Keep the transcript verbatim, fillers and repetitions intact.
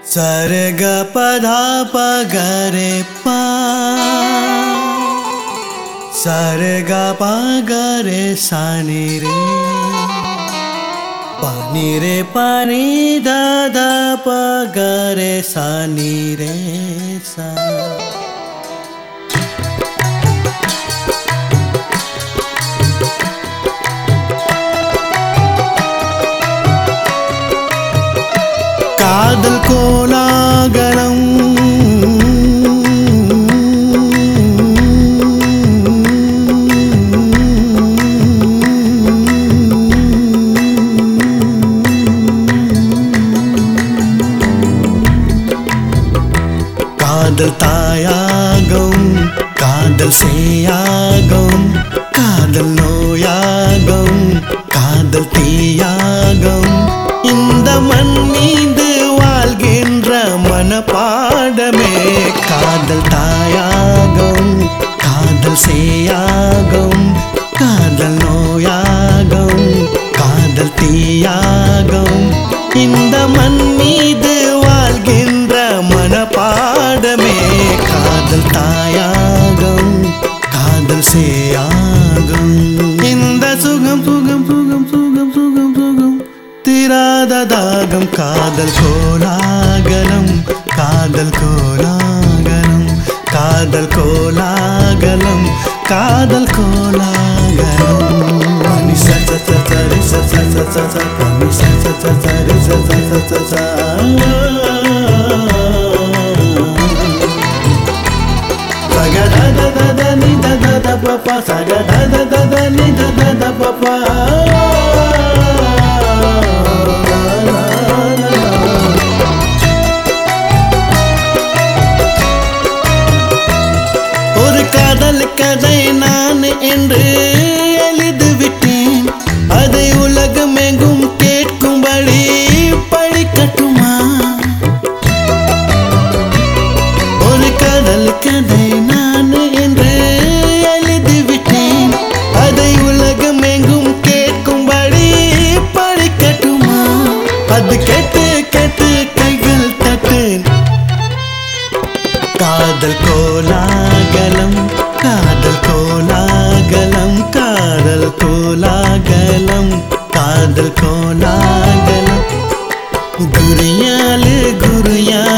सरे ग पधा प ग रे पा सरे ग प ग रे सा नि रे पा नि रे पा नि ध ध प ग रे सा नि रे सा காதல் கோலாகலம் காதல் தாயாகும் காதல் சேயாகும் காதல் நோயாகும் காதல் தீயாகும் இந்த மண் மீது வாழ்கின்ற மனப்பாடமே காதல் தாயாகும் காதல் சேயாகும் காதல் நோயாகும் காதல் தீயாகும் இந்த மண் மீது வாழ்கின்ற மனப்பாடமே காதல் தாயாகும் காதல் சேயாகும் இந்த சுகம் சுகம் சுகம் சுகம் சுகம் சுகம் தீராத தாகம் காதல் கோலாகலம் காதல் கோலாகலம் காதல் கோலாகலம் காதல் கோலாகலம் பனி ச ச ச ச ரி ச ச ச ச ச பனி ச ச ச ச ரி ச ச ச ச ச சக த த த த நி த த த ப ப சக த த த த நி த த த ப ப காதல் கதை நான் என்று எழுதி விட்டேன் அதை உலகம் எங்கும் கேட்கும்படி படிக்கட்டுமா ஒரு காதல் கதை நான் என்று எழுதி விட்டேன் அதை உலகம் எங்கும் கேட்கும்படி படிக்கட்டுமா அது கேட்டு கேட்டு கைகள் தட்டேன் காதல் கோலாகலம் காதல் கோலாகலம் காதல் கோலாகலம் காதல் கோலாகலம் குரியாலு குரியா